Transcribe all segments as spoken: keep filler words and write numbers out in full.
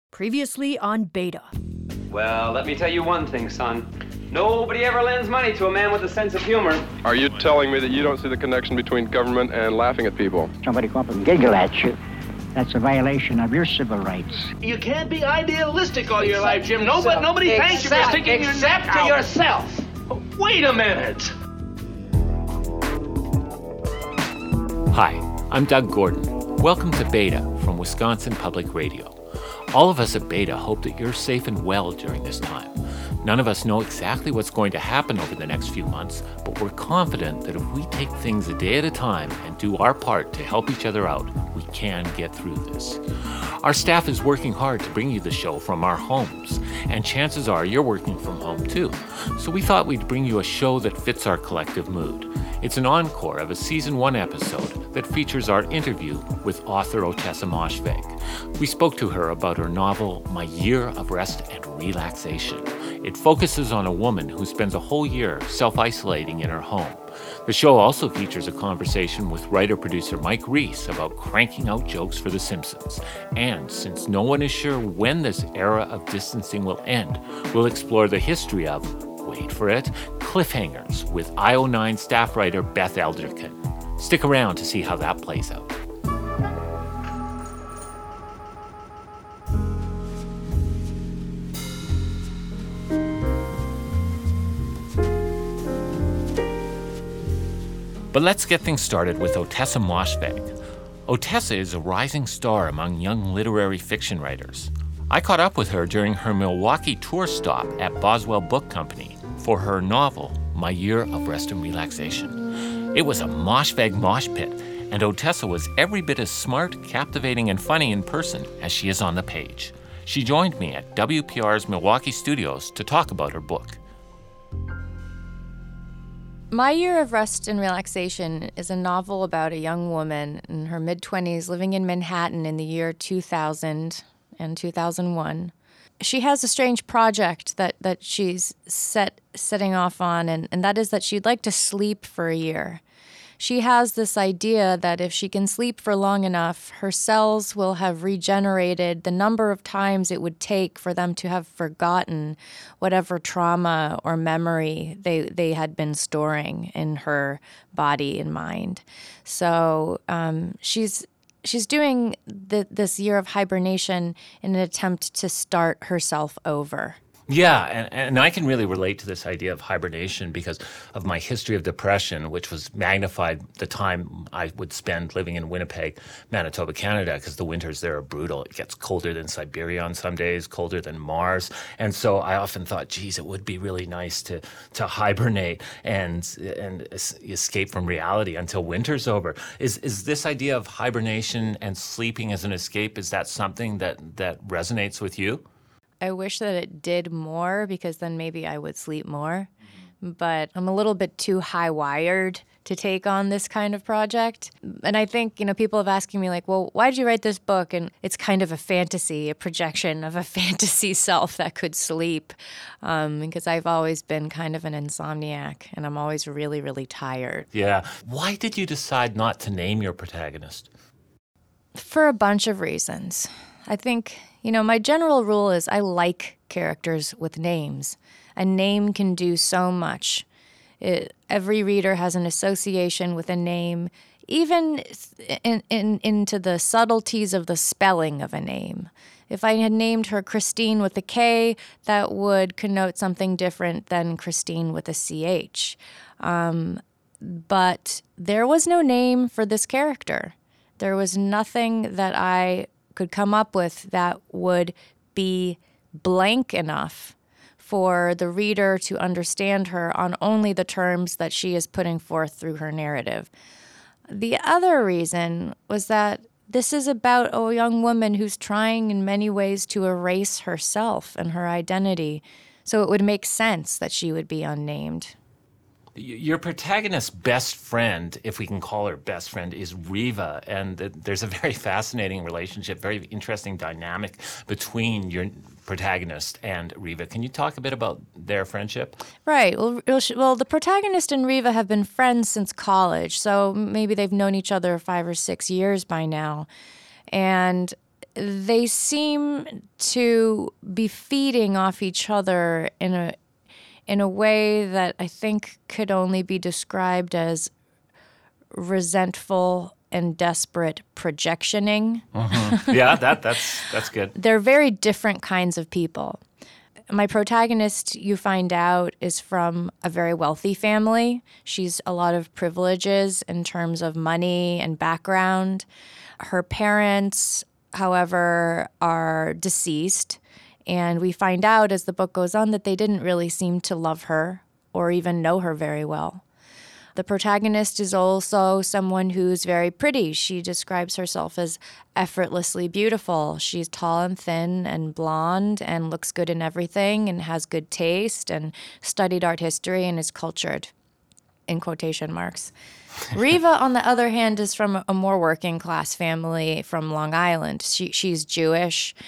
Previously on Beta. Well, let me tell you one thing, son. Nobody ever lends money to a man with a sense of humor. Are you telling me that you don't see the connection between government and laughing at people? Somebody come up and giggle at you. That's a violation of your civil rights. You can't be idealistic all your life, Jim. Nobody, nobody thanks you for sticking your neck to yourself. Wait a minute. Hi, I'm Doug Gordon. Welcome to Beta from Wisconsin Public Radio. All of us at Beta hope that you're safe and well during this time. None of us know exactly what's going to happen over the next few months, but we're confident that if we take things a day at a time and do our part to help each other out, we can get through this. Our staff is working hard to bring you the show from our homes, and chances are you're working from home too. So we thought we'd bring you a show that fits our collective mood. It's an encore of a season one episode that features our interview with author Ottessa Moshfegh. We spoke to her about her novel, My Year of Rest and Relaxation. It focuses on a woman who spends a whole year self-isolating in her home. The show also features a conversation with writer-producer Mike Reiss about cranking out jokes for The Simpsons. And since no one is sure when this era of distancing will end, we'll explore the history of, wait for it, cliffhangers with I O nine staff writer Beth Elderkin. Stick around to see how that plays out. But let's get things started with Ottessa Moshfegh. Ottessa is a rising star among young literary fiction writers. I caught up with her during her Milwaukee tour stop at Boswell Book Company for her novel, My Year of Rest and Relaxation. It was a Moshfegh mosh pit, and Ottessa was every bit as smart, captivating, and funny in person as she is on the page. She joined me at W P R's Milwaukee studios to talk about her book. My Year of Rest and Relaxation is a novel about a young woman in her mid-twenties living in Manhattan in the year two thousand and two thousand one. She has a strange project that, that she's set setting off on, and, and that is that she'd like to sleep for a year. She has this idea that if she can sleep for long enough, her cells will have regenerated the number of times it would take for them to have forgotten whatever trauma or memory they, they had been storing in her body and mind. So um, she's she's doing the, this year of hibernation in an attempt to start herself over. Yeah, and, and I can really relate to this idea of hibernation because of my history of depression, which was magnified the time I would spend living in Winnipeg, Manitoba, Canada, because the winters there are brutal. It gets colder than Siberia on some days, colder than Mars. And so I often thought, geez, it would be really nice to to hibernate and and escape from reality until winter's over. Is is this idea of hibernation and sleeping as an escape, is that something that, that resonates with you? I wish that it did more because then maybe I would sleep more. Mm-hmm. But I'm a little bit too high-wired to take on this kind of project. And I think, you know, people have asking me like, well, why did you write this book? And it's kind of a fantasy, a projection of a fantasy self that could sleep. Um, because I've always been kind of an insomniac and I'm always really, really tired. Yeah. Why did you decide not to name your protagonist? For a bunch of reasons. I think, you know, my general rule is I like characters with names. A name can do so much. It, every reader has an association with a name, even in, in, into the subtleties of the spelling of a name. If I had named her Christine with a K, that would connote something different than Christine with a C H. Um, but there was no name for this character. There was nothing that I could come up with that would be blank enough for the reader to understand her on only the terms that she is putting forth through her narrative. The other reason was that this is about a young woman who's trying in many ways to erase herself and her identity, so it would make sense that she would be unnamed. Your protagonist's best friend, if we can call her best friend, is Riva, and there's a very fascinating relationship, very interesting dynamic between your protagonist and Riva. Can you talk a bit about their friendship? Right. Well, well, the protagonist and Riva have been friends since college, so maybe they've known each other five or six years by now. And they seem to be feeding off each other in a in a way that I think could only be described as resentful and desperate projectioning. Mm-hmm. Yeah, that that's that's good. They're very different kinds of people. My protagonist, you find out, is from a very wealthy family. She's a lot of privileges in terms of money and background. Her parents, however, are deceased. And we find out as the book goes on that they didn't really seem to love her or even know her very well. The protagonist is also someone who's very pretty. She describes herself as effortlessly beautiful. She's tall and thin and blonde and looks good in everything and has good taste and studied art history and is cultured, in quotation marks. Riva, on the other hand, is from a more working class family from Long Island. She, she's Jewish.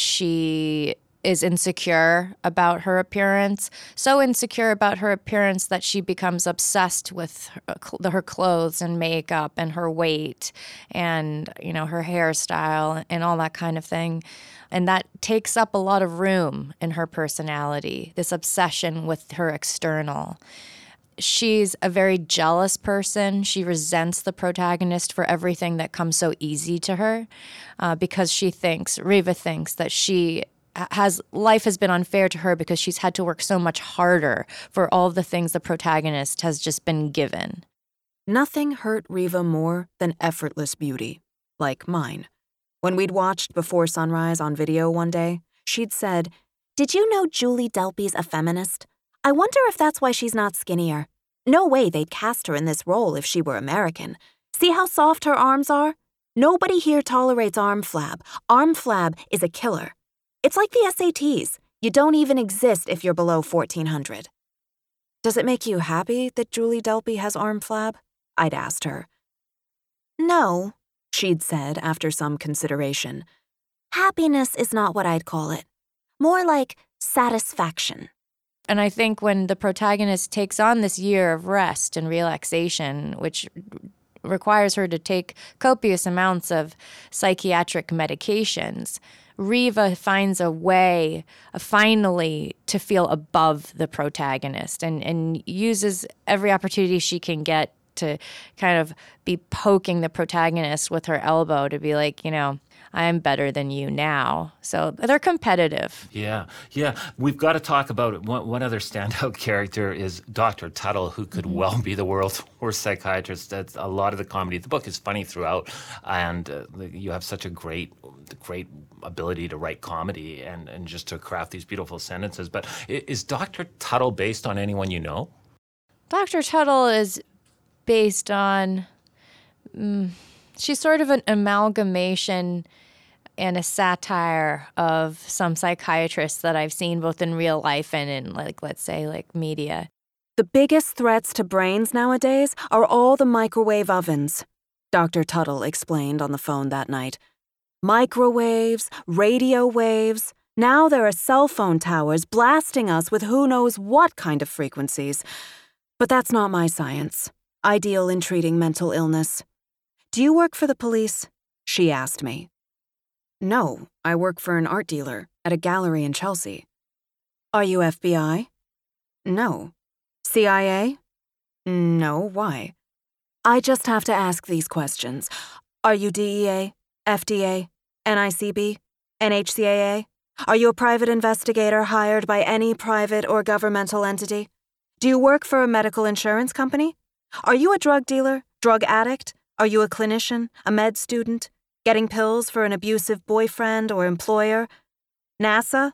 She is insecure about her appearance, so insecure about her appearance that she becomes obsessed with her, her clothes and makeup and her weight and, you know, her hairstyle and all that kind of thing. And that takes up a lot of room in her personality, this obsession with her external. She's a very jealous person. She resents the protagonist for everything that comes so easy to her uh, because she thinks, Riva thinks, that she has life has been unfair to her because she's had to work so much harder for all of the things the protagonist has just been given. Nothing hurt Riva more than effortless beauty, like mine. When we'd watched Before Sunrise on video one day, she'd said, "Did you know Julie Delpy's a feminist? I wonder if that's why she's not skinnier. No way they'd cast her in this role if she were American. See how soft her arms are? Nobody here tolerates arm flab. Arm flab is a killer. It's like the S A Ts. You don't even exist if you're below fourteen hundred. Does it make you happy that Julie Delpy has arm flab? I'd asked her. No, she'd said after some consideration. Happiness is not what I'd call it. More like satisfaction. And I think when the protagonist takes on this year of rest and relaxation, which requires her to take copious amounts of psychiatric medications, Riva finds a way uh, finally to feel above the protagonist and, and uses every opportunity she can get to kind of be poking the protagonist with her elbow to be like, you know, I'm better than you now. So they're competitive. Yeah, yeah. We've got to talk about it. One, one other standout character is Doctor Tuttle, who could mm-hmm. well be the world's worst psychiatrist. That's a lot of the comedy. The book is funny throughout, and uh, you have such a great, great ability to write comedy and, and just to craft these beautiful sentences. But is Doctor Tuttle based on anyone you know? Doctor Tuttle is based on... Mm, she's sort of an amalgamation and a satire of some psychiatrists that I've seen both in real life and in, like, let's say, like media. The biggest threats to brains nowadays are all the microwave ovens, Doctor Tuttle explained on the phone that night. Microwaves, radio waves. Now there are cell phone towers blasting us with who knows what kind of frequencies. But that's not my science. I deal in treating mental illness. Do you work for the police? She asked me. No, I work for an art dealer at a gallery in Chelsea. Are you F B I? No. C I A? No, why? I just have to ask these questions. Are you D E A, F D A, N I C B, N H C A A? Are you a private investigator hired by any private or governmental entity? Do you work for a medical insurance company? Are you a drug dealer, drug addict? Are you a clinician, a med student, getting pills for an abusive boyfriend or employer? NASA?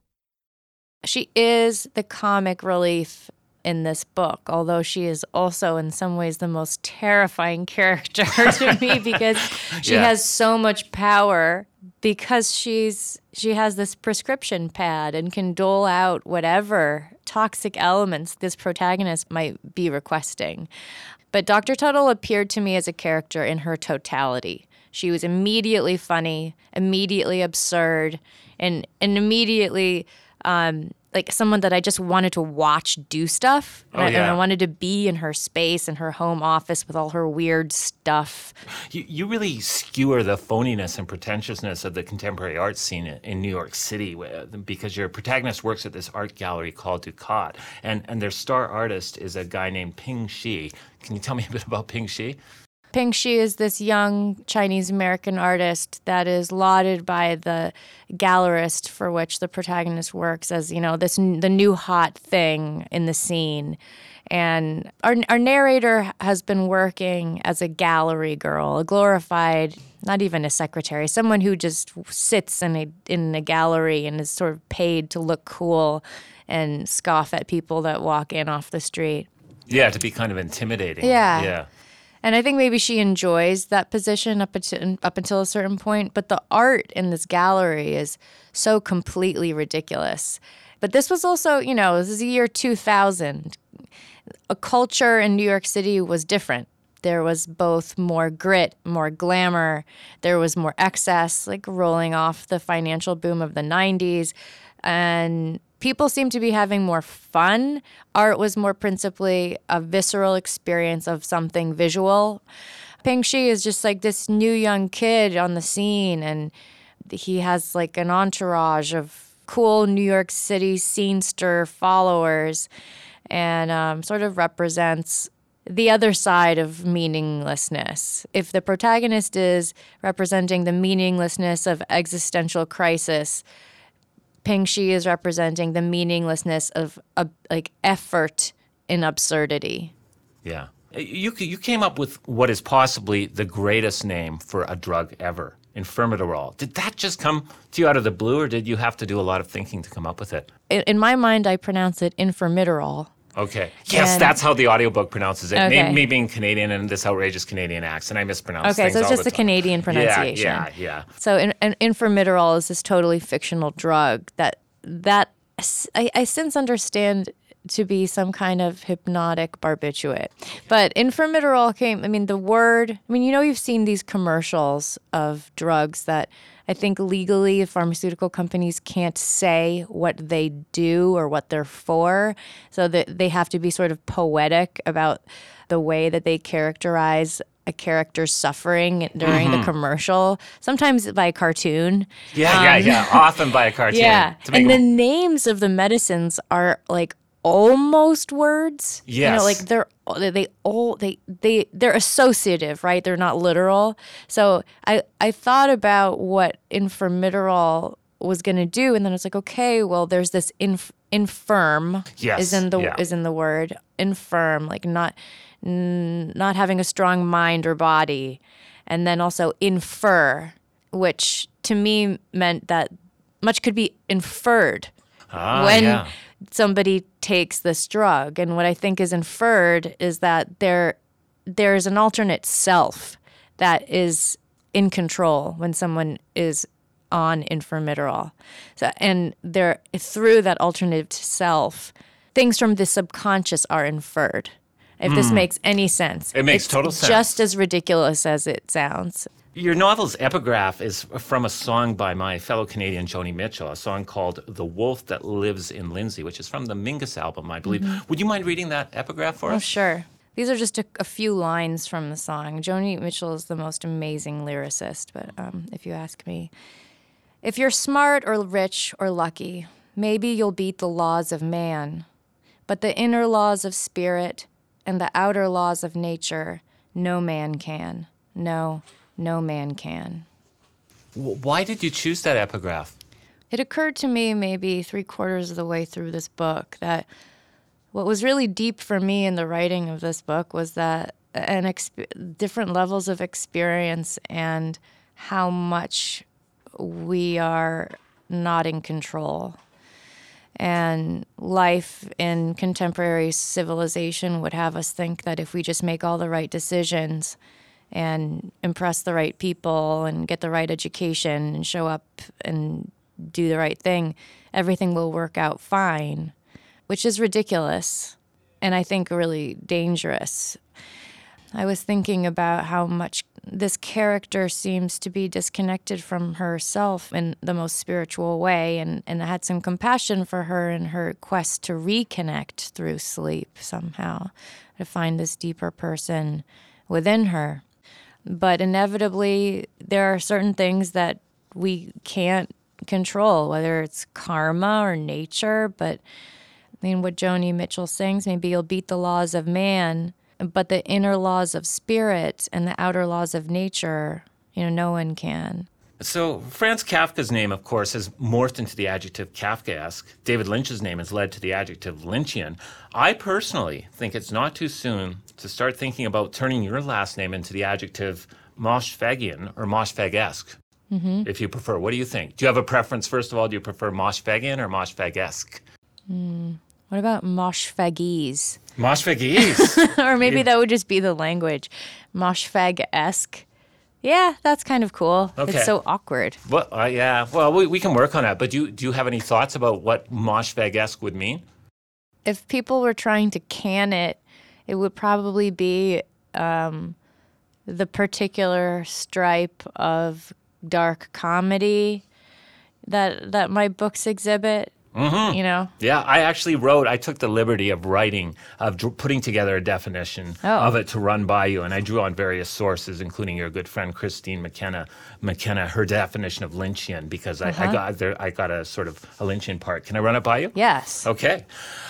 She is the comic relief in this book, although she is also in some ways the most terrifying character to me because she yeah. has so much power because she's she has this prescription pad and can dole out whatever toxic elements this protagonist might be requesting. But Doctor Tuttle appeared to me as a character in her totality. She was immediately funny, immediately absurd, and, and immediately um, like someone that I just wanted to watch do stuff. And, Oh, I, yeah. and I wanted to be in her space in her home office with all her weird stuff. You, you really skewer the phoniness and pretentiousness of the contemporary art scene in, in New York City where- because your protagonist works at this art gallery called Ducat, and, and their star artist is a guy named Ping Shi. Can you tell me a bit about Ping Shi? Ping Shi is this young Chinese-American artist that is lauded by the gallerist for which the protagonist works as, you know, this the new hot thing in the scene. And our, our narrator has been working as a gallery girl, a glorified, not even a secretary, someone who just sits in a, in a gallery and is sort of paid to look cool and scoff at people that walk in off the street. Yeah, to be kind of intimidating. Yeah. Yeah. And I think maybe she enjoys that position up until, up until a certain point. But the art in this gallery is so completely ridiculous. But this was also, you know, this is the year two thousand. A culture in New York City was different. There was both more grit, more glamour. There was more excess, like rolling off the financial boom of the nineties. And people seemed to be having more fun. Art was more principally a visceral experience of something visual. Ping Shi is just like this new young kid on the scene, and he has like an entourage of cool New York City scenester followers, and um, sort of represents the other side of meaninglessness. If the protagonist is representing the meaninglessness of existential crisis, Ping Shi is representing the meaninglessness of uh, like effort in absurdity. Yeah. You you came up with what is possibly the greatest name for a drug ever, Infirmidorol. Did that just come to you out of the blue, or did you have to do a lot of thinking to come up with it? In, in my mind, I pronounce it Infirmidorol. Okay. Yes, And- that's how the audiobook pronounces it. Okay. Me, me being Canadian and this outrageous Canadian accent, I mispronounce Okay, things so it's all just the the time. Canadian pronunciation. Yeah, yeah, yeah. So in, in, Infirmidorol is this totally fictional drug that that I, I since understand to be some kind of hypnotic barbiturate. But Infirmidorol came, I mean, the word, I mean, you know, you've seen these commercials of drugs that I think legally pharmaceutical companies can't say what they do or what they're for. So that they have to be sort of poetic about the way that they characterize a character's suffering during Mm-hmm. the commercial, sometimes by cartoon. Yeah, yeah, Um, yeah. Often by a cartoon. Yeah. To make And the them- names of the medicines are like almost words. You Yes. know, like they're they all they they they're associative, right? They're not literal. So I I thought about what Infirmidorol was going to do, and then it's like, okay, well, there's this inf- infirm Yes, is in the yeah. is in the word infirm, like not n- not having a strong mind or body, and then also infer, which to me meant that much could be inferred Ah, when yeah. somebody takes this drug. And what I think is inferred is that there there's an alternate self that is in control when someone is on Infirmidorol. So, and there through that alternate self, things from the subconscious are inferred. If this makes any sense. Hmm. It makes It's total sense. just as ridiculous as it sounds. Your novel's epigraph is from a song by my fellow Canadian Joni Mitchell, a song called The Wolf That Lives in Lindsay, which is from the Mingus album, I believe. Would you mind reading that epigraph for Oh, us? sure. These are just a, a few lines from the song. Joni Mitchell is the most amazing lyricist, but um, if you ask me, if you're smart or rich or lucky, maybe you'll beat the laws of man. But the inner laws of spirit and the outer laws of nature, no man can. No, no man can. W- Why did you choose that epigraph? It occurred to me maybe three quarters of the way through this book that what was really deep for me in the writing of this book was that an exp- different levels of experience and how much we are not in control. And life in contemporary civilization would have us think that if we just make all the right decisions and impress the right people and get the right education and show up and do the right thing, everything will work out fine, which is ridiculous and I think really dangerous. I was thinking about how much this character seems to be disconnected from herself in the most spiritual way, and, and I had some compassion for her in her quest to reconnect through sleep somehow, to find this deeper person within her. But inevitably, there are certain things that we can't control, whether it's karma or nature. But I mean, what Joni Mitchell sings, maybe you'll beat the laws of man, but the inner laws of spirit and the outer laws of nature, you know, no one can. So Franz Kafka's name, of course, has morphed into the adjective Kafkaesque. David Lynch's name has led to the adjective Lynchian. I personally think it's not too soon to start thinking about turning your last name into the adjective Moshfeghian or Moshfegh-esque, mm-hmm. if you prefer. What do you think? Do you have a preference, first of all? Do you prefer Moshfeghian or Moshfegh-esque? Mm. What about Moshfeghese? Moshfeghese. Or maybe that would just be the language. Moshfegh-esque. Yeah, that's kind of cool. Okay. It's so awkward. Well, uh, yeah. Well, we, we can work on that. But do you, do you have any thoughts about what Moshfegh-esque would mean? If people were trying to can it, it would probably be um, the particular stripe of dark comedy that that my books exhibit. Mm-hmm. You know? Yeah, I actually wrote, I took the liberty of writing, of dr- putting together a definition oh. of it to run by you. And I drew on various sources, including your good friend Christine McKenna, McKenna her definition of Lynchian, because I, uh-huh. I got there, I got a sort of a Lynchian part. Can I run it by you? Yes. Okay.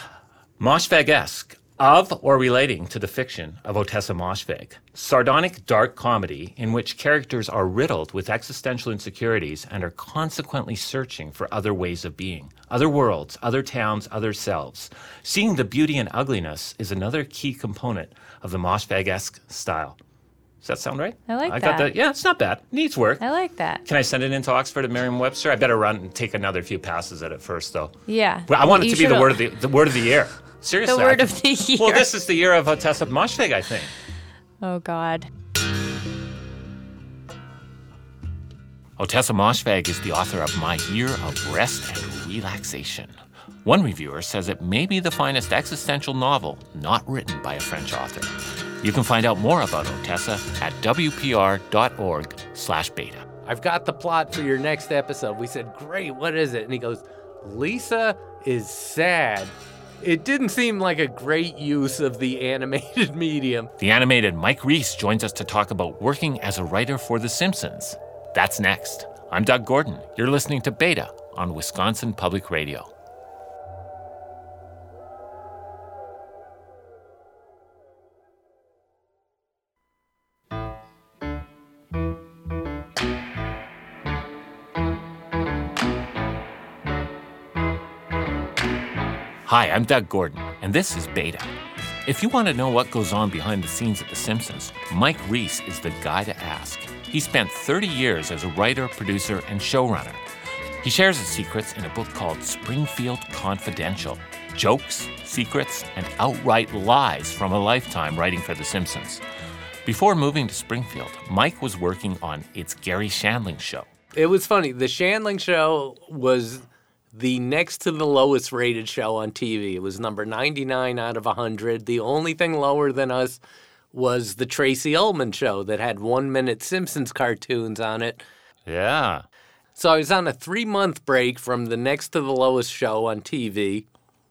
Moshfegh-esque, of or relating to the fiction of Ottessa Moshfegh. Sardonic dark comedy in which characters are riddled with existential insecurities and are consequently searching for other ways of being, other worlds, other towns, other selves. Seeing the beauty and ugliness is another key component of the Moshfegh-esque style. Does that sound right? I like I that. Got the, yeah, it's not bad. Needs work. I like that. Can I send it into Oxford at Merriam-Webster? I better run and take another few passes at it first, though. Yeah. Well, I want it You to be the should- word of the, the word of the year. Seriously. The word I of the year. Well, this is the year of Ottessa Moshfegh, I think. Oh, God. Ottessa Moshfegh is the author of My Year of Rest and Relaxation. One reviewer says it may be the finest existential novel not written by a French author. You can find out more about Ottessa at wpr.org slash beta. I've got the plot for your next episode. We said, great, what is it? And he goes, Lisa is sad. It didn't seem like a great use of the animated medium. The animated Mike Reiss joins us to talk about working as a writer for The Simpsons. That's next. I'm Doug Gordon. You're listening to Beta on Wisconsin Public Radio. Hi, I'm Doug Gordon, and this is Beta. If you want to know what goes on behind the scenes at The Simpsons, Mike Reiss is the guy to ask. He spent thirty years as a writer, producer, and showrunner. He shares his secrets in a book called Springfield Confidential: Jokes, Secrets, and Outright Lies from a Lifetime Writing for The Simpsons. Before moving to Springfield, Mike was working on It's Garry Shandling Show. It was funny. The Shandling Show was the next to the lowest rated show on T V. It was number ninety-nine out of one hundred. The only thing lower than us was the Tracy Ullman Show that had one-minute Simpsons cartoons on it. Yeah. So I was on a three-month break from the next to the lowest show on T V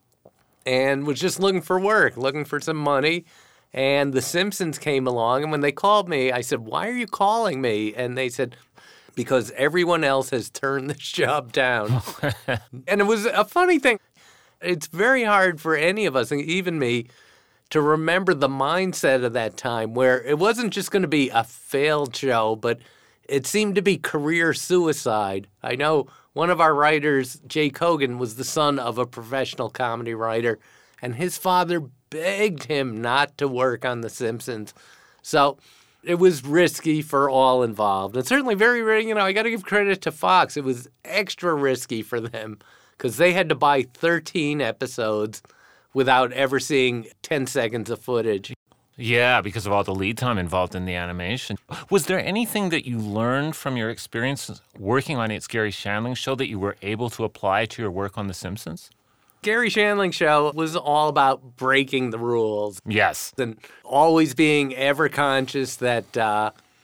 and was just looking for work, looking for some money. And The Simpsons came along, and when they called me, I said, why are you calling me? And they said, because everyone else has turned this job down. And it was a funny thing. It's very hard for any of us, even me, to remember the mindset of that time where it wasn't just going to be a failed show, but it seemed to be career suicide. I know one of our writers, Jay Kogan, was the son of a professional comedy writer, and his father begged him not to work on The Simpsons. So it was risky for all involved. And certainly very, you know, I got to give credit to Fox. It was extra risky for them because they had to buy thirteen episodes without ever seeing ten seconds of footage. Yeah, because of all the lead time involved in the animation. Was there anything that you learned from your experience working on It's Garry Shandling Show that you were able to apply to your work on The Simpsons? Garry Shandling Show was all about breaking the rules. Yes. And always being ever conscious that uh,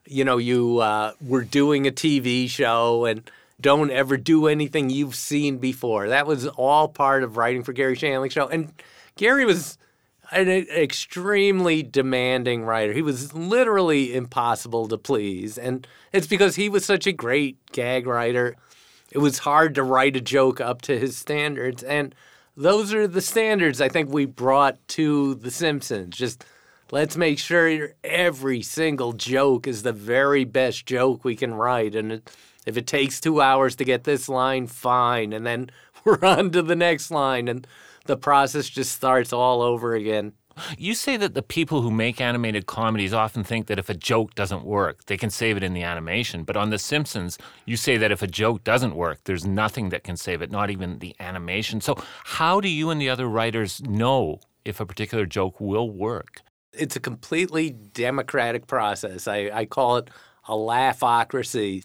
you know, you uh, were doing a T V show and don't ever do anything you've seen before. That was all part of writing for Garry Shandling's show. And Garry was an extremely demanding writer. He was literally impossible to please. And it's because he was such a great gag writer. It was hard to write a joke up to his standards. And those are the standards I think we brought to The Simpsons. Just let's make sure every single joke is the very best joke we can write. And it, if it takes two hours to get this line, fine. And then we're on to the next line. And the process just starts all over again. You say that the people who make animated comedies often think that if a joke doesn't work, they can save it in the animation. But on The Simpsons, you say that if a joke doesn't work, there's nothing that can save it, not even the animation. So how do you and the other writers know if a particular joke will work? It's a completely democratic process. I, I call it a laughocracy.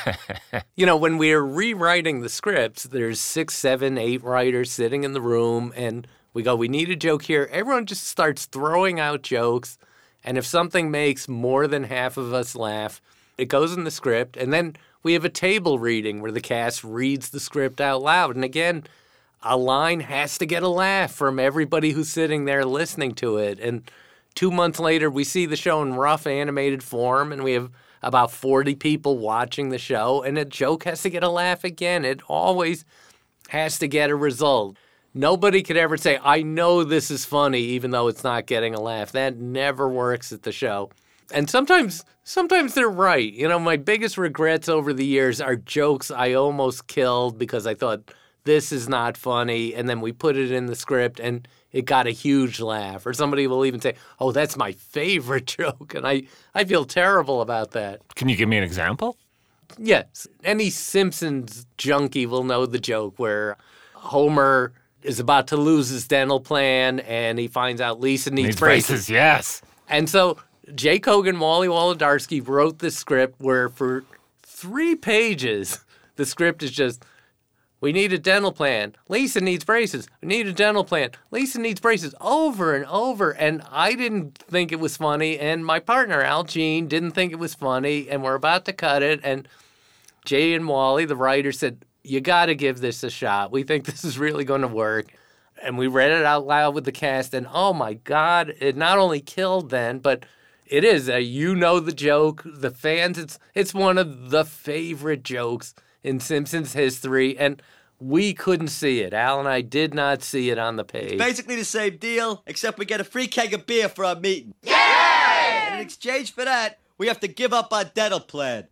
You know, when we're rewriting the scripts, there's six, seven, eight writers sitting in the room, and we go, we need a joke here. Everyone just starts throwing out jokes, and if something makes more than half of us laugh, it goes in the script, and then we have a table reading where the cast reads the script out loud. And again, a line has to get a laugh from everybody who's sitting there listening to it. And two months later, we see the show in rough animated form, and we have about forty people watching the show, and a joke has to get a laugh again. It always has to get a result. Nobody could ever say, I know this is funny, even though it's not getting a laugh. That never works at the show. And sometimes sometimes they're right. You know, my biggest regrets over the years are jokes I almost killed because I thought, this is not funny, and then we put it in the script, and it got a huge laugh. Or somebody will even say, oh, that's my favorite joke, and I, I feel terrible about that. Can you give me an example? Yes. Any Simpsons junkie will know the joke where Homer is about to lose his dental plan, and he finds out Lisa needs, needs braces. braces. Yes. And so Jake Hogan, Wally Wolodarski wrote this script where for three pages, the script is just, we need a dental plan. Lisa needs braces. We need a dental plan. Lisa needs braces, over and over. And I didn't think it was funny, and my partner, Al Jean, didn't think it was funny, and we're about to cut it. And Jay and Wally, the writer, said, you got to give this a shot. We think this is really going to work. And we read it out loud with the cast, and oh my God, it not only killed then, but it is a you know the joke. The fans, it's it's one of the favorite jokes in Simpsons history, and we couldn't see it. Al and I did not see it on the page. It's basically the same deal, except we get a free keg of beer for our meeting. Yay! And in exchange for that, we have to give up our dental plan.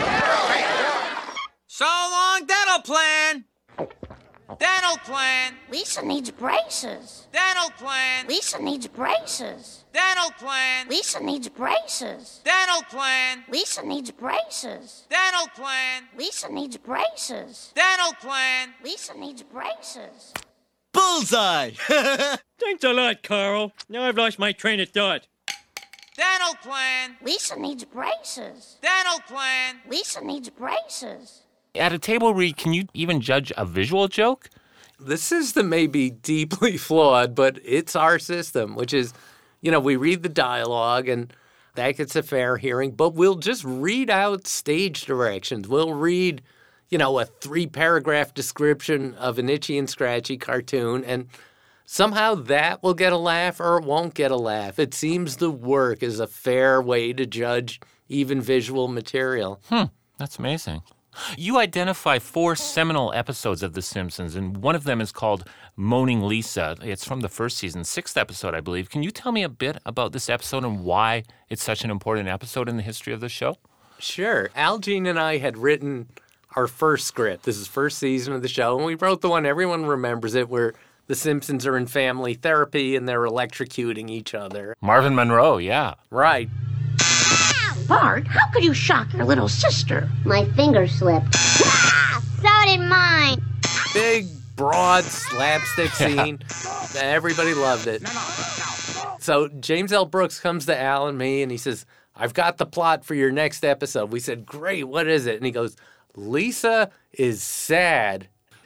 So long, dental plan! Dental plan! Lisa needs braces. Dental plan! Lisa needs braces. Dental plan! Lisa needs braces. Dental plan! Lisa needs braces. Dental plan! Lisa needs braces. Dental plan! Lisa needs braces. Bullseye! Thanks a lot, Carl. Now I've lost my train of thought. Dental plan! Lisa needs braces. Dental plan! Lisa needs braces. At a table read, can you even judge a visual joke? The system may be deeply flawed, but it's our system, which is, you know, we read the dialogue and that gets a fair hearing, but we'll just read out stage directions. We'll read, you know, a three-paragraph description of an Itchy and Scratchy cartoon, and somehow that will get a laugh or it won't get a laugh. It seems the work is a fair way to judge even visual material. Hmm, that's amazing. You identify four seminal episodes of The Simpsons, and one of them is called Moaning Lisa. It's from the first season, sixth episode, I believe. Can you tell me a bit about this episode and why it's such an important episode in the history of the show? Sure. Al Jean and I had written our first script. This is first season of the show, and we wrote the one, everyone remembers it, where the Simpsons are in family therapy and they're electrocuting each other. Marvin Monroe, yeah. Right. Bart, how could you shock your little sister? My finger slipped. So did mine. Big, broad slapstick scene. Everybody loved it. So James L. Brooks comes to Al and me and he says, I've got the plot for your next episode. We said, great, what is it? And he goes, Lisa is sad.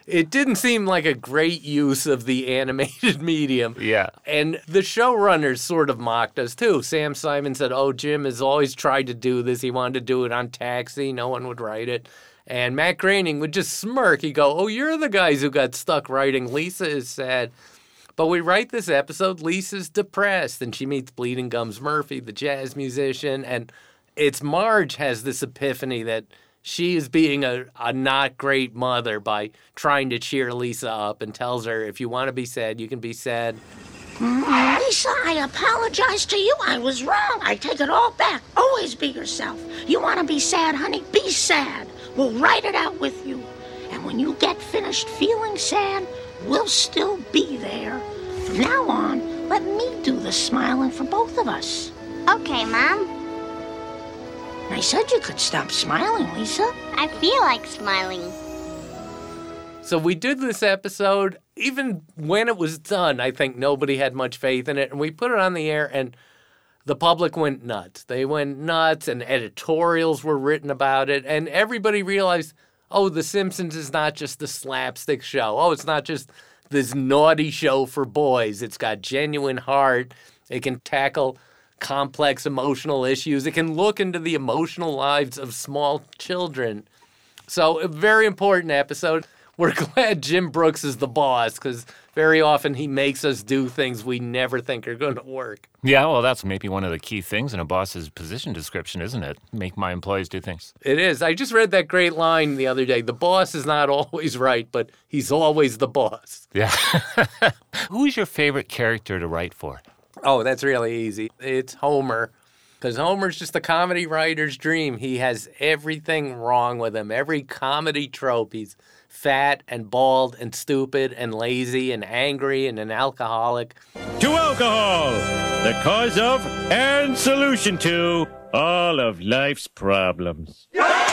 It didn't seem like a great use of the animated medium. Yeah. And the showrunners sort of mocked us, too. Sam Simon said, oh, Jim has always tried to do this. He wanted to do it on Taxi. No one would write it. And Matt Groening would just smirk. He'd go, oh, you're the guys who got stuck writing Lisa is sad. But we write this episode, Lisa's depressed, and she meets Bleeding Gums Murphy, the jazz musician, and it's Marge has this epiphany that she is being a, a not great mother by trying to cheer Lisa up and tells her, if you want to be sad, you can be sad. Mm, Lisa, I apologize to you. I was wrong. I take it all back. Always be yourself. You want to be sad, honey? Be sad. We'll write it out with you. And when you get finished feeling sad, we'll still be there. From now on, let me do the smiling for both of us. Okay, Mom. I said you could stop smiling, Lisa. I feel like smiling. So we did this episode. Even when it was done, I think nobody had much faith in it. And we put it on the air, and the public went nuts. They went nuts, and editorials were written about it. And everybody realized, oh, The Simpsons is not just a slapstick show. Oh, it's not just this naughty show for boys. It's got genuine heart. It can tackle complex emotional issues. It can look into the emotional lives of small children. So a very important episode. We're glad Jim Brooks is the boss because very often he makes us do things we never think are going to work. Yeah, well, that's maybe one of the key things in a boss's position description, isn't it? Make my employees do things. It is. I just read that great line the other day. The boss is not always right, but he's always the boss. Yeah. Who's your favorite character to write for? Oh, that's really easy. It's Homer, because Homer's just a comedy writer's dream. He has everything wrong with him, every comedy trope. He's fat and bald and stupid and lazy and angry and an alcoholic. To alcohol, the cause of and solution to all of life's problems.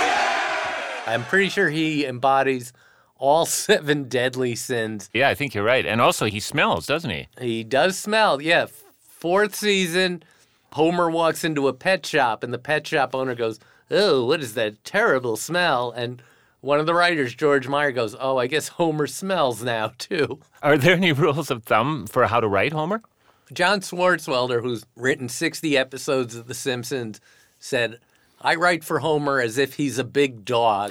I'm pretty sure he embodies all seven deadly sins. Yeah, I think you're right. And also he smells, doesn't he? He does smell, yeah. Fourth season, Homer walks into a pet shop, and the pet shop owner goes, oh, what is that terrible smell? And one of the writers, George Meyer, goes, oh, I guess Homer smells now, too. Are there any rules of thumb for how to write Homer? John Swartzwelder, who's written sixty episodes of The Simpsons, said, I write for Homer as if he's a big dog.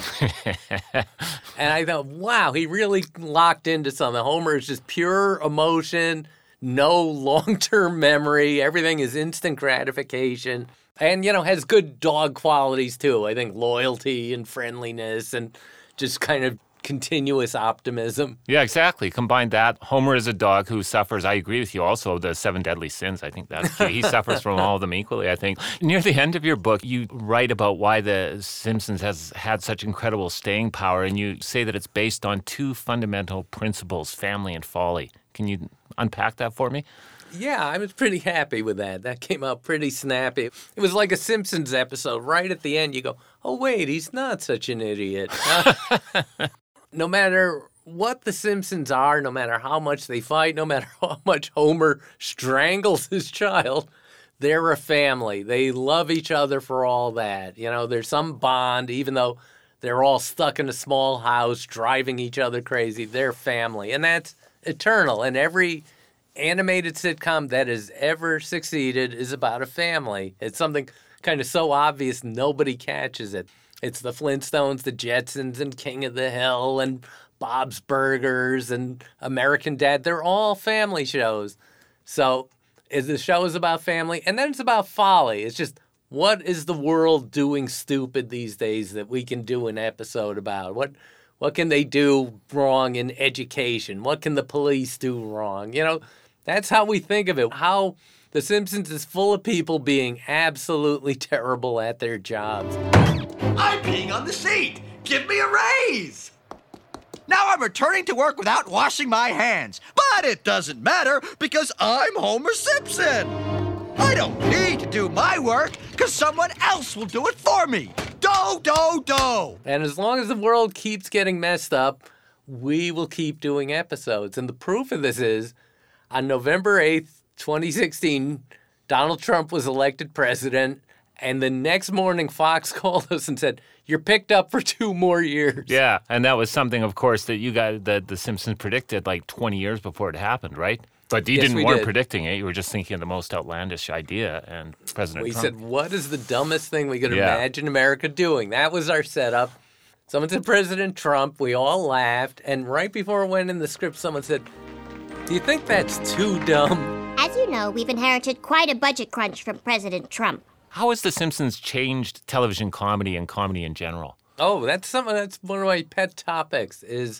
And I thought, wow, he really locked into something. Homer is just pure emotion, no long-term memory. Everything is instant gratification. And, you know, has good dog qualities, too. I think loyalty and friendliness and just kind of continuous optimism. Yeah, exactly. Combine that. Homer is a dog who suffers. I agree with you also, the seven deadly sins. I think that's key. He suffers from all of them equally, I think. Near the end of your book, you write about why The Simpsons has had such incredible staying power, and you say that it's based on two fundamental principles, family and folly. Can you unpack that for me? Yeah, I was pretty happy with that. That came out pretty snappy. It was like a Simpsons episode. Right at the end, you go, oh, wait, he's not such an idiot. No matter what the Simpsons are, no matter how much they fight, no matter how much Homer strangles his child, they're a family. They love each other for all that. You know, there's some bond, even though they're all stuck in a small house, driving each other crazy. They're family. And that's eternal. And every animated sitcom that has ever succeeded is about a family. It's something kind of so obvious nobody catches it. It's the Flintstones, the Jetsons, and King of the Hill, and Bob's Burgers, and American Dad. They're all family shows. So is the show is about family, and then it's about folly. It's just, what is the world doing stupid these days that we can do an episode about? What what can they do wrong in education? What can the police do wrong? You know, that's how we think of it. How The Simpsons is full of people being absolutely terrible at their jobs. I'm peeing on the seat. Give me a raise. Now I'm returning to work without washing my hands. But it doesn't matter because I'm Homer Simpson. I don't need to do my work because someone else will do it for me. Do, do, do. And as long as the world keeps getting messed up, we will keep doing episodes. And the proof of this is, on November eighth, twenty sixteen, Donald Trump was elected president, And the next morning, Fox called us and said, "You're picked up for two more years." Yeah, and that was something, of course, that you guys, that The Simpsons predicted like twenty years before it happened, right? But you Yes, didn't we weren't did. predicting it. You were just thinking of the most outlandish idea, and President We Trump. said, what is the dumbest thing we could Yeah. imagine America doing? That was our setup. Someone said President Trump. We all laughed. And right before it went in the script, someone said, "Do you think that's too dumb?" As you know, we've inherited quite a budget crunch from President Trump. How has The Simpsons changed television comedy and comedy in general? Oh, that's something that's one of my pet topics is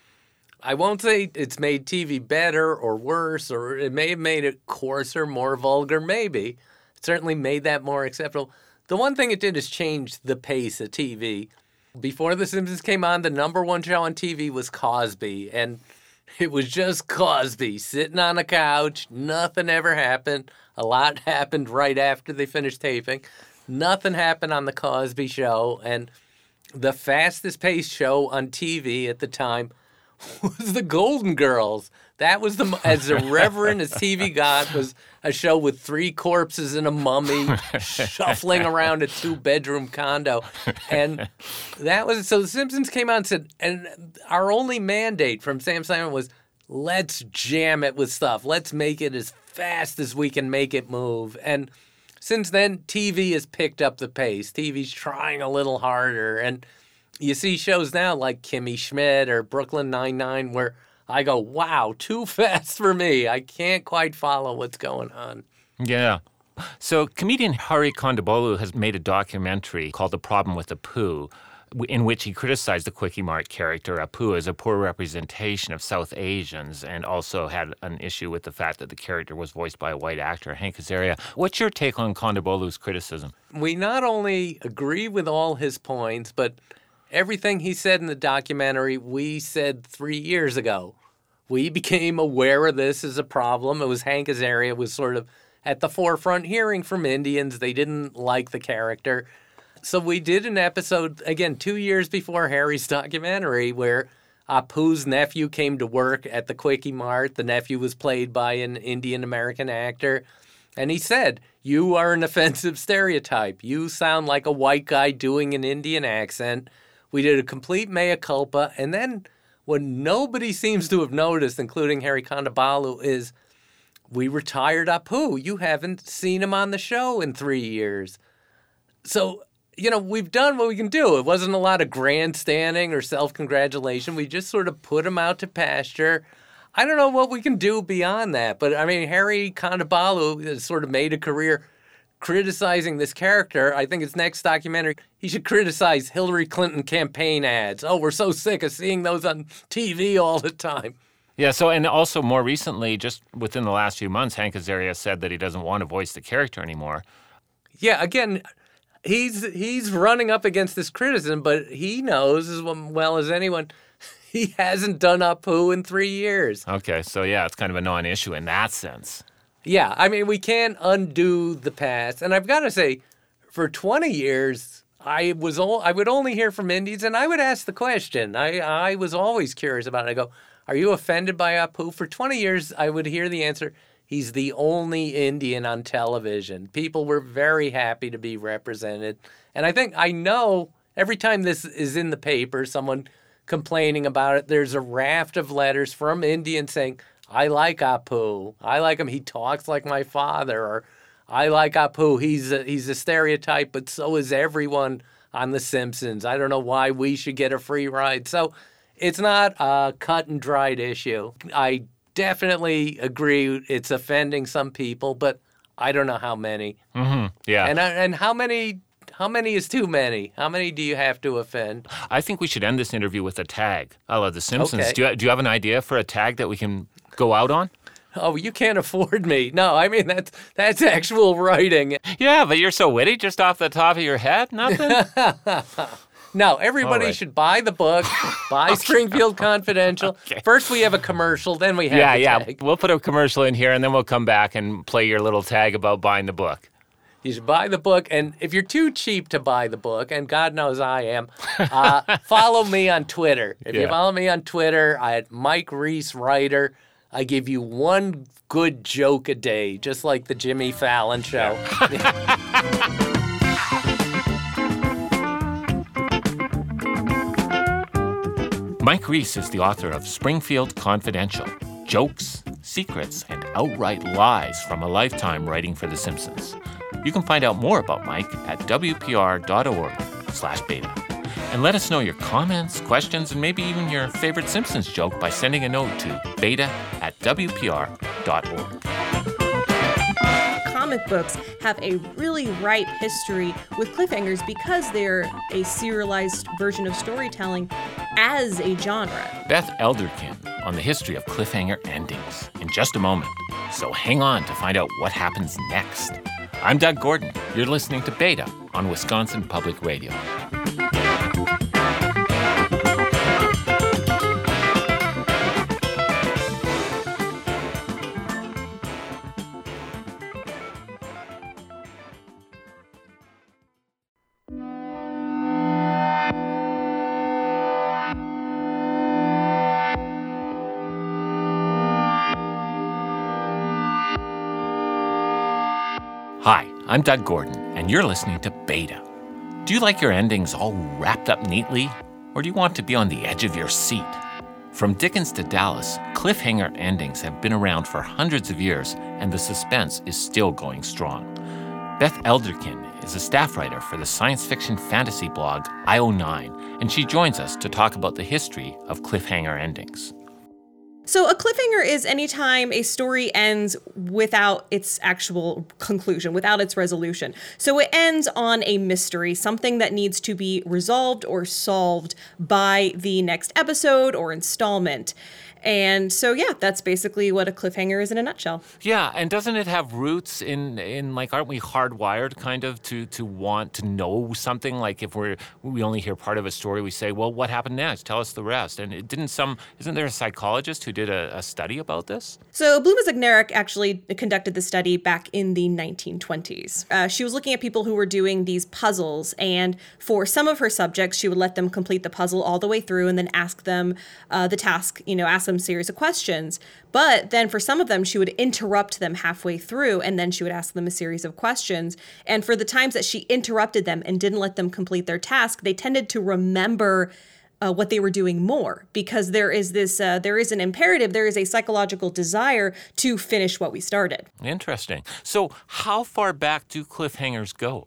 I won't say it's made T V better or worse, or it may have made it coarser, more vulgar, maybe. It certainly made that more acceptable. The one thing it did is change the pace of T V. Before The Simpsons came on, the number one show on T V was Cosby, and it was just Cosby sitting on a couch. Nothing ever happened. A lot happened right after they finished taping. Nothing happened on the Cosby Show, and the fastest paced show on T V at the time was the Golden Girls. That was the as irreverent as T V got, was a show with three corpses and a mummy shuffling around a two-bedroom condo. And that was, so The Simpsons came out and said, and our only mandate from Sam Simon was, let's jam it with stuff. Let's make it as fast as we can make it move. And since then, T V has picked up the pace. T V's trying a little harder. And you see shows now like Kimmy Schmidt or Brooklyn Nine-Nine where I go, wow, too fast for me. I can't quite follow what's going on. Yeah. So comedian Hari Kondabolu has made a documentary called The Problem with Apu, in which he criticized the Quickie Mart character Apu as a poor representation of South Asians, and also had an issue with the fact that the character was voiced by a white actor, Hank Azaria. What's your take on Kondabolu's criticism? We not only agree with all his points, but everything he said in the documentary, we said three years ago. We became aware of this as a problem. It was Hank Azaria was sort of at the forefront hearing from Indians. They didn't like the character. So we did an episode, again, two years before Harry's documentary, where Apu's nephew came to work at the Quickie Mart. The nephew was played by an Indian-American actor. And he said, "You are an offensive stereotype. You sound like a white guy doing an Indian accent." We did a complete mea culpa. And then what nobody seems to have noticed, including Hari Kondabolu, is we retired Apu. You haven't seen him on the show in three years. So, you know, we've done what we can do. It wasn't a lot of grandstanding or self-congratulation. We just sort of put him out to pasture. I don't know what we can do beyond that. But, I mean, Hari Kondabolu has sort of made a career criticizing this character. I think his next documentary, he should criticize Hillary Clinton campaign ads. Oh, we're so sick of seeing those on T V all the time. Yeah, so, and also more recently, just within the last few months, Hank Azaria said that he doesn't want to voice the character anymore. Yeah, again, he's he's running up against this criticism, but he knows as well as anyone, he hasn't done Apu in three years. Okay, so yeah, it's kind of a non-issue in that sense. Yeah, I mean, we can't undo the past. And I've got to say, for twenty years, I was o- I would only hear from Indians, and I would ask the question. I, I was always curious about it. I go, are you offended by Apu? For twenty years, I would hear the answer, he's the only Indian on television. People were very happy to be represented. And I think, I know, every time this is in the paper, someone complaining about it, there's a raft of letters from Indians saying, I like Apu. I like him. He talks like my father. Or I like Apu. He's a, he's a stereotype, but so is everyone on The Simpsons. I don't know why we should get a free ride. So it's not a cut and dried issue. I definitely agree it's offending some people, but I don't know how many. Mm-hmm. Yeah. And and how many how many is too many? How many do you have to offend? I think we should end this interview with a tag, a la The Simpsons. Okay. Do you, do you have an idea for a tag that we can go out on? Oh, you can't afford me. No, I mean, that's that's actual writing. Yeah, but you're so witty just off the top of your head? Nothing? No, everybody right. should buy the book, buy Okay. Springfield Confidential. Okay. First we have a commercial, then we have yeah, the yeah. tag. We'll put a commercial in here, and then we'll come back and play your little tag about buying the book. You should buy the book, and if you're too cheap to buy the book, and God knows I am, uh, follow me on Twitter. If you Yeah. follow me on Twitter, at Mike Reese Writer, I give you one good joke a day, just like the Jimmy Fallon show. Mike Reiss is the author of Springfield Confidential, Jokes, Secrets, and Outright Lies from a Lifetime Writing for The Simpsons. You can find out more about Mike at w p r dot org slash beta. And let us know your comments, questions, and maybe even your favorite Simpsons joke by sending a note to beta at w p r dot org. Comic books have a really ripe history with cliffhangers because they're a serialized version of storytelling as a genre. Beth Elderkin on the history of cliffhanger endings in just a moment. So hang on to find out what happens next. I'm Doug Gordon. You're listening to Beta on Wisconsin Public Radio. Hi, I'm Doug Gordon, and you're listening to Beta. Do you like your endings all wrapped up neatly, or do you want to be on the edge of your seat? From Dickens to Dallas, cliffhanger endings have been around for hundreds of years, and the suspense is still going strong. Beth Elderkin is a staff writer for the science fiction fantasy blog I O nine, and she joins us to talk about the history of cliffhanger endings. So a cliffhanger is any time a story ends without its actual conclusion, without its resolution. So it ends on a mystery, something that needs to be resolved or solved by the next episode or installment. And so, yeah, that's basically what a cliffhanger is in a nutshell. Yeah, and doesn't it have roots in, in like, aren't we hardwired kind of to, to want to know something? Like if we're, we only hear part of a story, we say, well, what happened next? Tell us the rest. And it didn't some, isn't there a psychologist who did a, a study about this? So Bluma-Zagnarek actually conducted the study back in the nineteen twenties. Uh, she was looking at people who were doing these puzzles, and for some of her subjects, she would let them complete the puzzle all the way through and then ask them uh, the task, you know, ask them series of questions. But then for some of them, she would interrupt them halfway through, and then she would ask them a series of questions. And for the times that she interrupted them and didn't let them complete their task, they tended to remember uh, what they were doing more, because there is this, uh, there is an imperative, there is a psychological desire to finish what we started. Interesting. So how far back do cliffhangers go?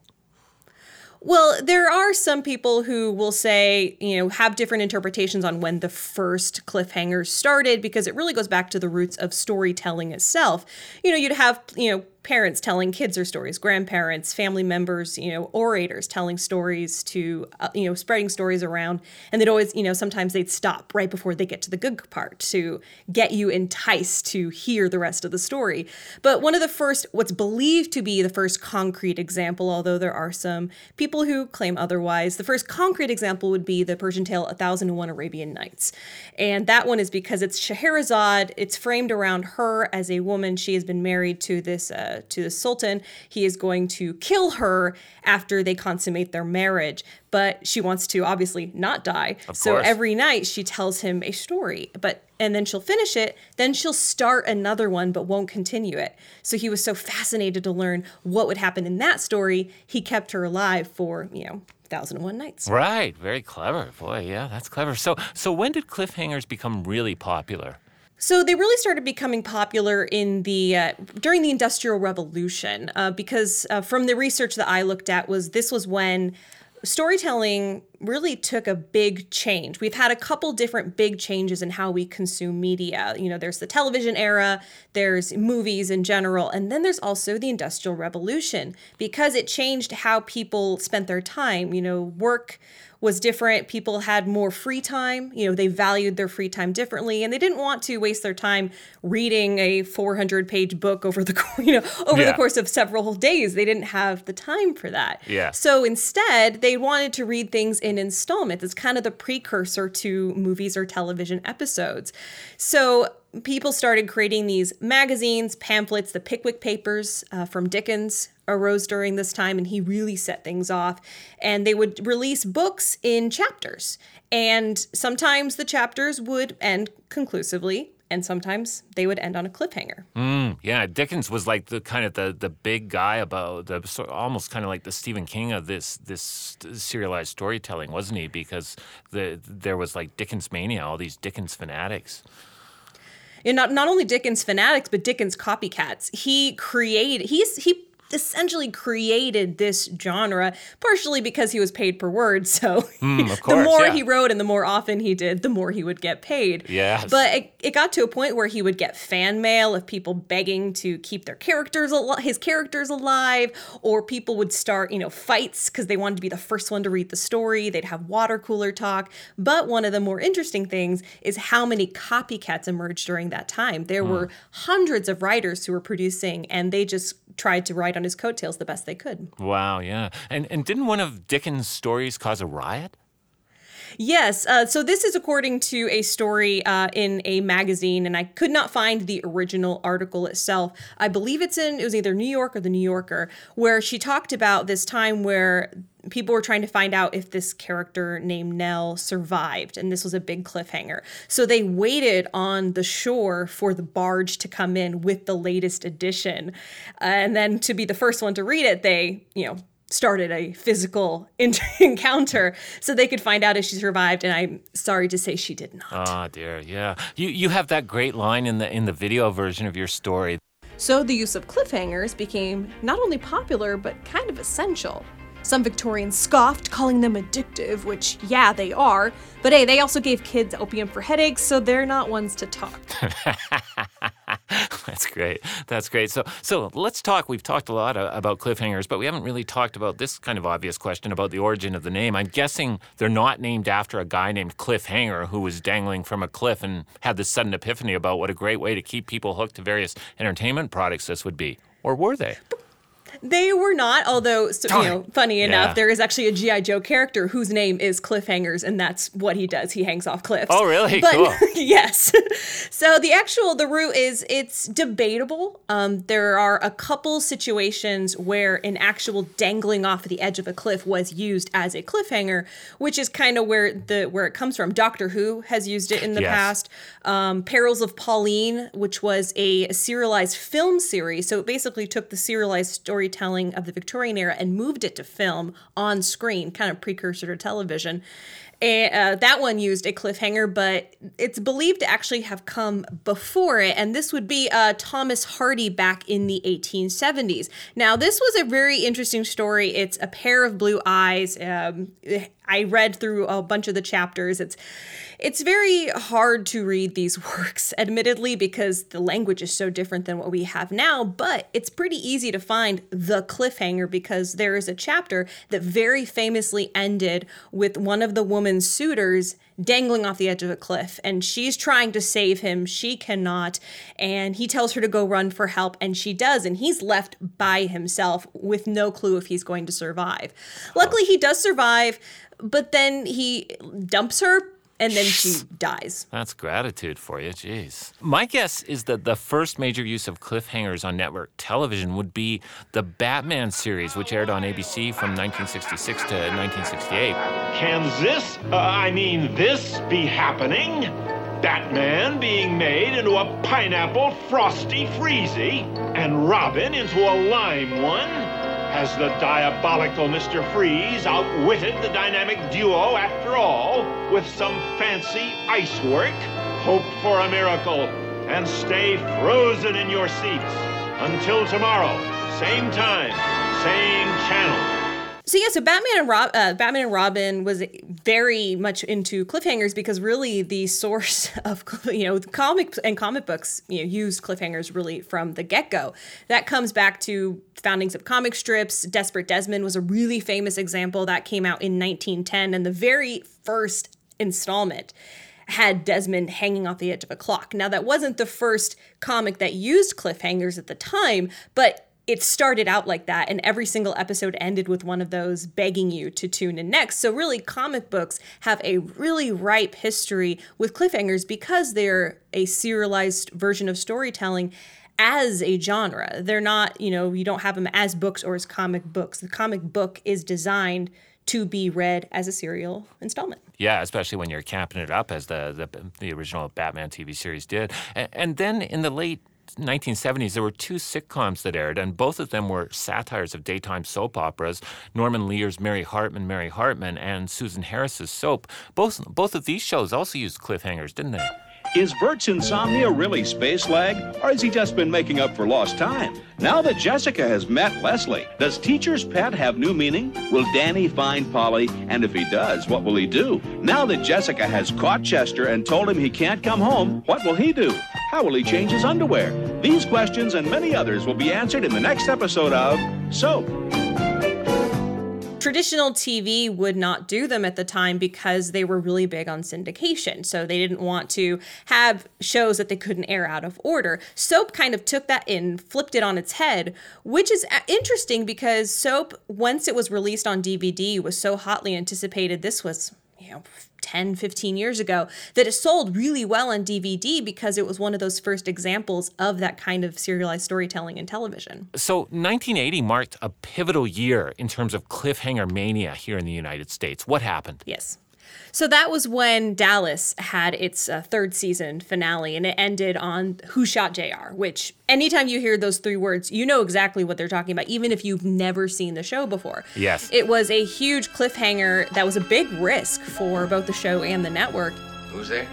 Well, there are some people who will say, you know, have different interpretations on when the first cliffhangers started, because it really goes back to the roots of storytelling itself. You know, you'd have, you know, parents telling kids their stories, grandparents, family members, you know, orators telling stories to, uh, you know, spreading stories around. And they'd always, you know, sometimes they'd stop right before they get to the good part to get you enticed to hear the rest of the story. But one of the first, what's believed to be the first concrete example, although there are some people who claim otherwise, the first concrete example would be the Persian tale one thousand and one Arabian Nights. And that one is because it's Scheherazade. It's framed around her as a woman. She has been married to this uh, to the Sultan. He is going to kill her after they consummate their marriage, but she wants to obviously not die. Of so course. Every night she tells him a story, but and then she'll finish it, then she'll start another one but won't continue it. So he was so fascinated to learn what would happen in that story, he kept her alive for, you know, one thousand and one Nights. Right, very clever. Boy, yeah, that's clever. So so when did cliffhangers become really popular? So they really started becoming popular in the uh, during the Industrial Revolution, uh, because uh, from the research that I looked at was this was when storytelling really took a big change. We've had a couple different big changes in how we consume media. You know, there's the television era, there's movies in general, and then there's also the Industrial Revolution, because it changed how people spent their time. You know, work was different. People had more free time. You know, they valued their free time differently, and they didn't want to waste their time reading a four hundred page book over the, you know, over Yeah. the course of several days. They didn't have the time for that. Yeah. So instead, they wanted to read things in installments. It's kind of the precursor to movies or television episodes. So people started creating these magazines, pamphlets. The Pickwick Papers uh, from Dickens arose during this time, and he really set things off. And they would release books in chapters. And sometimes the chapters would end conclusively, and sometimes they would end on a cliffhanger. Mm, yeah, Dickens was like the kind of the, the big guy about the sort almost kind of like the Stephen King of this this serialized storytelling, wasn't he? Because the there was like Dickens mania, all these Dickens fanatics. And not not only Dickens fanatics, but Dickens copycats. He created he's he essentially created this genre, partially because he was paid per word. So mm, of course, the more yeah. he wrote and the more often he did, the more he would get paid. Yes. But it, it got to a point where he would get fan mail of people begging to keep their characters al- his characters alive, or people would start, you know, fights because they wanted to be the first one to read the story. They'd have water cooler talk. But one of the more interesting things is how many copycats emerged during that time. There mm. were hundreds of writers who were producing, and they just tried to write on his coattails the best they could. Wow, yeah. And and didn't one of Dickens' stories cause a riot? Yes. Uh, so this is according to a story uh, in a magazine, and I could not find the original article itself. I believe it's in, it was either New York or the New Yorker, where she talked about this time where people were trying to find out if this character named Nell survived, and this was a big cliffhanger. So they waited on the shore for the barge to come in with the latest edition. Uh, and then to be the first one to read it, they, you know, started a physical encounter so they could find out if she survived, and I'm sorry to say she did not. Oh dear, yeah. You you have that great line in the in the video version of your story. So the use of cliffhangers became not only popular, but kind of essential. Some Victorians scoffed, calling them addictive, which, yeah, they are. But hey, they also gave kids opium for headaches, so they're not ones to talk. That's great. That's great. So so let's talk. We've talked a lot about cliffhangers, but we haven't really talked about this kind of obvious question about the origin of the name. I'm guessing they're not named after a guy named Cliffhanger who was dangling from a cliff and had this sudden epiphany about what a great way to keep people hooked to various entertainment products this would be. Or were they? They were not, although, so, you know, funny enough, Yeah. there is actually a G I. Joe character whose name is Cliffhangers, and that's what he does. He hangs off cliffs. Oh, really? But, Cool. Yes. So the actual, the root is, it's debatable. Um, there are a couple situations where an actual dangling off the edge of a cliff was used as a cliffhanger, which is kind of where the where it comes from. Doctor Who has used it in the Yes. past. Um, Perils of Pauline, which was a serialized film series. So it basically took the serialized storytelling of the Victorian era and moved it to film on screen, kind of precursor to television. And, uh, that one used a cliffhanger, but it's believed to actually have come before it, and this would be uh, Thomas Hardy back in the eighteen seventies. Now, this was a very interesting story. It's A Pair of Blue Eyes. Um, I read through a bunch of the chapters. It's It's very hard to read these works, admittedly, because the language is so different than what we have now, but it's pretty easy to find the cliffhanger because there is a chapter that very famously ended with one of the woman's suitors dangling off the edge of a cliff, and she's trying to save him. She cannot, and he tells her to go run for help, and she does, and he's left by himself with no clue if he's going to survive. Luckily, he does survive, but then he dumps her, and then she dies. That's gratitude for you, jeez. My guess is that the first major use of cliffhangers on network television would be the Batman series, which aired on A B C from nineteen sixty-six to nineteen sixty-eight. Can this, uh, I mean this, be happening? Batman being made into a pineapple frosty freezy, and Robin into a lime one? Has the diabolical Mister Freeze outwitted the dynamic duo after all with some fancy ice work? Hope for a miracle and stay frozen in your seats. Until tomorrow, same time, same channel. So yeah, so Batman and Rob, uh, Batman and Robin was very much into cliffhangers because really the source of, you know, comics and comic books, you know, used cliffhangers really from the get-go. That comes back to foundings of comic strips. Desperate Desmond was a really famous example that came out in nineteen ten, and the very first installment had Desmond hanging off the edge of a clock. Now, that wasn't the first comic that used cliffhangers at the time, but it started out like that, and every single episode ended with one of those begging you to tune in next. So really, comic books have a really ripe history with cliffhangers because they're a serialized version of storytelling as a genre. They're not, you know, you don't have them as books or as comic books. The comic book is designed to be read as a serial installment. Yeah, especially when you're capping it up as the the, the original Batman T V series did. And, and then in the late nineteen seventies, there were two sitcoms that aired, and both of them were satires of daytime soap operas. Norman Lear's Mary Hartman, Mary Hartman, and Susan Harris's Soap. Both both of these shows also used cliffhangers, didn't they? Is Bert's insomnia really space lag, or has he just been making up for lost time? Now that Jessica has met Leslie, does teacher's pet have new meaning? Will Danny find Polly? And if he does, what will he do? Now that Jessica has caught Chester and told him he can't come home, what will he do? How will he change his underwear? These questions and many others will be answered in the next episode of Soap. Traditional T V would not do them at the time because they were really big on syndication. So they didn't want to have shows that they couldn't air out of order. Soap kind of took that and flipped it on its head, which is interesting because Soap, once it was released on D V D, was so hotly anticipated. This was, you know, ten, fifteen years ago, that it sold really well on D V D because it was one of those first examples of that kind of serialized storytelling in television. So nineteen eighty marked a pivotal year in terms of cliffhanger mania here in the United States. What happened? Yes. So that was when Dallas had its uh, third season finale, and it ended on Who Shot J R, which anytime you hear those three words, you know exactly what they're talking about, even if you've never seen the show before. Yes. It was a huge cliffhanger that was a big risk for both the show and the network. Who's there?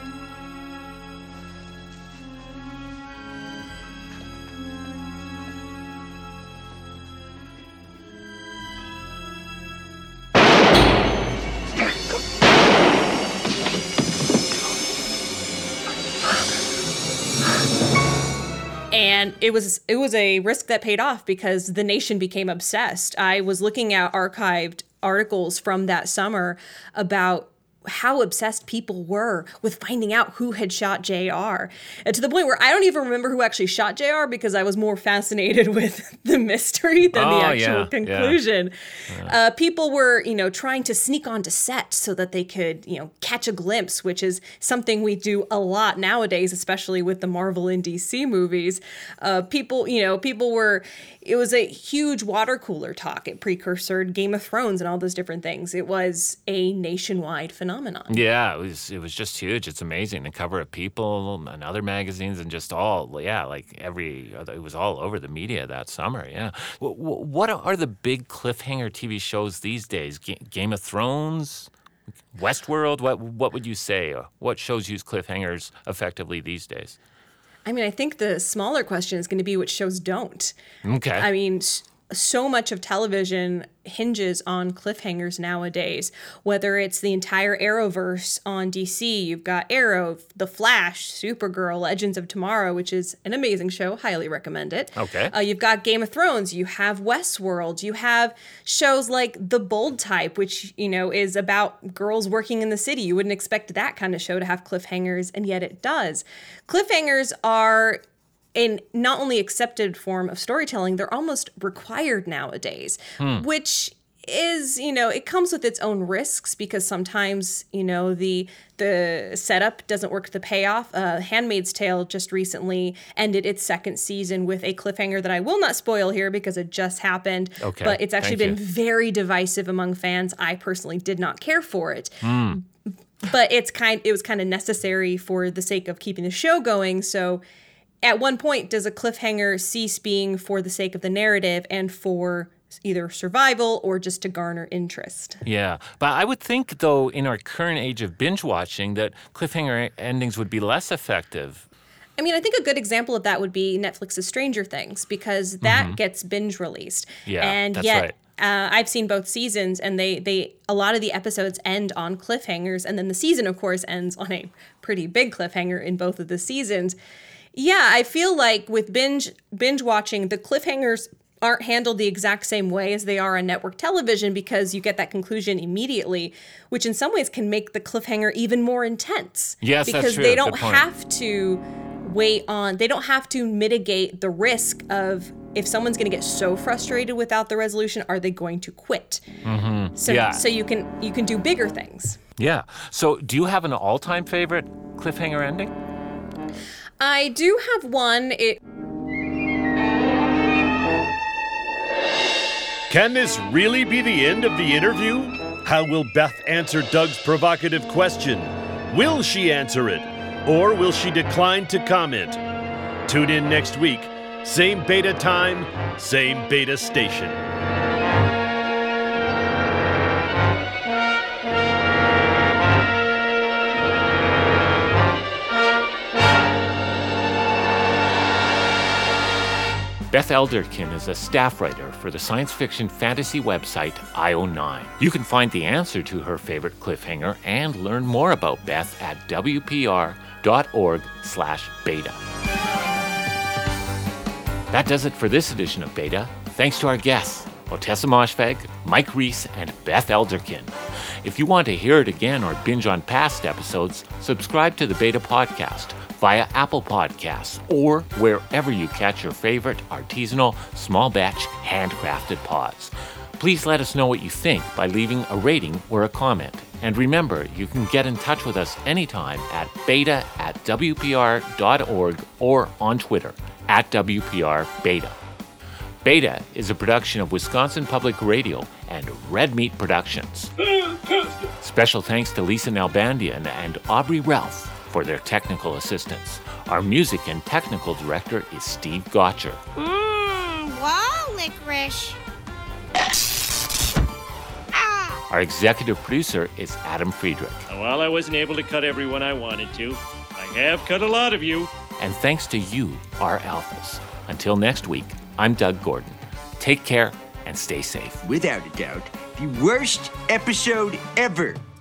And it was it was a risk that paid off because the nation became obsessed. I was looking at archived articles from that summer about how obsessed people were with finding out who had shot J R. And to the point where I don't even remember who actually shot J R because I was more fascinated with the mystery than oh, the actual yeah, conclusion. Yeah. Uh, people were, you know, trying to sneak onto set so that they could, you know, catch a glimpse, which is something we do a lot nowadays, especially with the Marvel and D C movies. Uh, people, you know, people were, it was a huge water cooler talk. It precursored Game of Thrones and all those different things. It was a nationwide phenomenon. Yeah, it was it was just huge. It's amazing. The cover of People and other magazines and just all, yeah, like every, it was all over the media that summer, yeah. What are the big cliffhanger T V shows these days? Game of Thrones? Westworld? What, what would you say? What shows use cliffhangers effectively these days? I mean, I think the smaller question is going to be which shows don't. Okay. I mean, so much of television hinges on cliffhangers nowadays, whether it's the entire Arrowverse on D C. You've got Arrow, The Flash, Supergirl, Legends of Tomorrow, which is an amazing show. Highly recommend it. Okay. Uh, you've got Game of Thrones. You have Westworld. You have shows like The Bold Type, which, you know, is about girls working in the city. You wouldn't expect that kind of show to have cliffhangers, and yet it does. Cliffhangers are a not only accepted form of storytelling, they're almost required nowadays, hmm. which is, you know, it comes with its own risks because sometimes, you know, the the setup doesn't work the payoff. Uh, Handmaid's Tale just recently ended its second season with a cliffhanger that I will not spoil here because it just happened. Okay. But it's actually Thank been you. very divisive among fans. I personally did not care for it. Hmm. But it's kind it was kind of necessary for the sake of keeping the show going. So at one point, does a cliffhanger cease being for the sake of the narrative and for either survival or just to garner interest? Yeah, but I would think, though, in our current age of binge watching, that cliffhanger endings would be less effective. I mean, I think a good example of that would be Netflix's Stranger Things, because that Mhm. gets binge released. Yeah, and that's yet, right. Uh, I've seen both seasons, and they, they a lot of the episodes end on cliffhangers, and then the season, of course, ends on a pretty big cliffhanger in both of the seasons. Yeah, I feel like with binge binge watching, the cliffhangers aren't handled the exact same way as they are on network television because you get that conclusion immediately, which in some ways can make the cliffhanger even more intense. Yes, that's because true. they don't Good point. have to wait on, they don't have to mitigate the risk of if someone's going to get so frustrated without the resolution, are they going to quit? Mm-hmm. So, yeah. so you can you can do bigger things. Yeah. So do you have an all-time favorite cliffhanger ending? I do have one. It Can this really be the end of the interview? How will Beth answer Doug's provocative question? Will she answer it? Or will she decline to comment? Tune in next week. Same beta time, same beta station. Beth Elderkin is a staff writer for the science fiction fantasy website I O nine. You can find the answer to her favorite cliffhanger and learn more about Beth at w p r dot org slash beta. That does it for this edition of Beta. Thanks to our guests, Otessa Moshfegh, Mike Reiss, and Beth Elderkin. If you want to hear it again or binge on past episodes, subscribe to the Beta Podcast via Apple Podcasts or wherever you catch your favorite artisanal, small batch, handcrafted pods. Please let us know what you think by leaving a rating or a comment. And remember, you can get in touch with us anytime at beta at w p r dot org or on Twitter at W P R Beta. Beta is a production of Wisconsin Public Radio and Red Meat Productions. Special thanks to Lisa Nalbandian and Aubrey Ralph for their technical assistance. Our music and technical director is Steve Gotcher. Mmm, wow, licorice. Our executive producer is Adam Friedrich. While I wasn't able to cut everyone I wanted to, I have cut a lot of you. And thanks to you, our alphas. Until next week, I'm Doug Gordon. Take care and stay safe. Without a doubt, the worst episode ever.